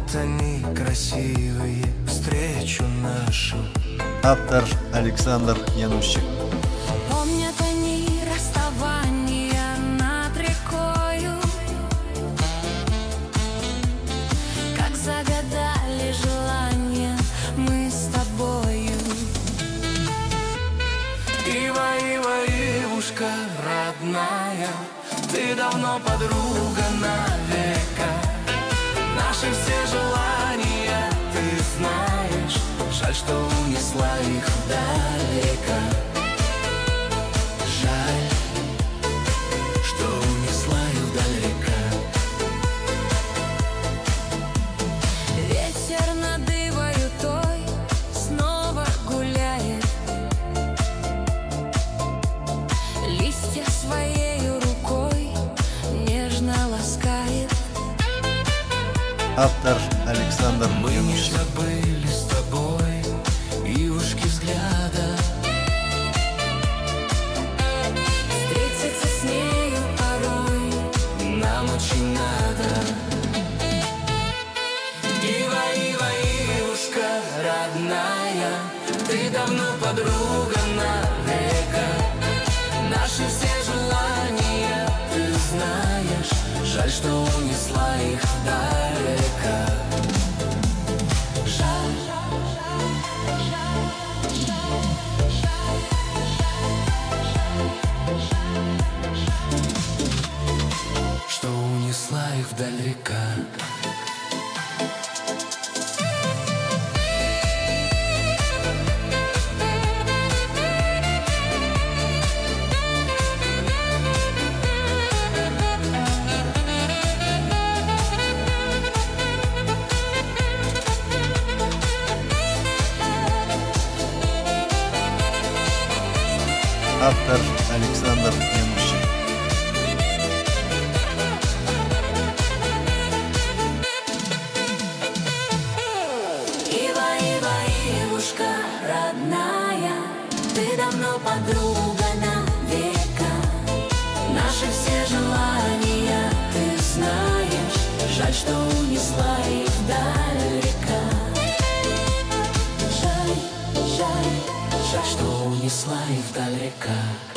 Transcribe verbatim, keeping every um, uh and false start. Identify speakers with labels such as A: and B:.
A: Помнят они красивые встречу нашу.
B: Автор Александр Янущик.
C: Помнят они расставания над рекою, как загадали желания мы с тобою.
A: Ива, Ива, Ивушка родная, ты давно подруга навека. Наши все желания ты знаешь, жаль, что унесла их далеко. Жаль, что унесла их далеко.
C: Ветер над Ивою той снова гуляет, листья своею рукой нежно ласкает.
B: Автор Александр
A: Мы не
B: Янущик.
A: забыли с тобой Ивушки взгляда.
C: Встретиться с нею порой
A: Нам очень надо. Ива, Ива, Ивушка родная, ты давно подруга навека. Наши все желания ты знаешь, жаль, что унесла их далеко. Жаль, что унесла их далеко.
B: Автор Александр Янущик.
C: Ива, Ива, Ивушка родная, ты давно подруга навека. Наши все желания ты знаешь, жаль, что унесла их далеко. Жаль, жаль,
A: Жаль, что унесла их далеко.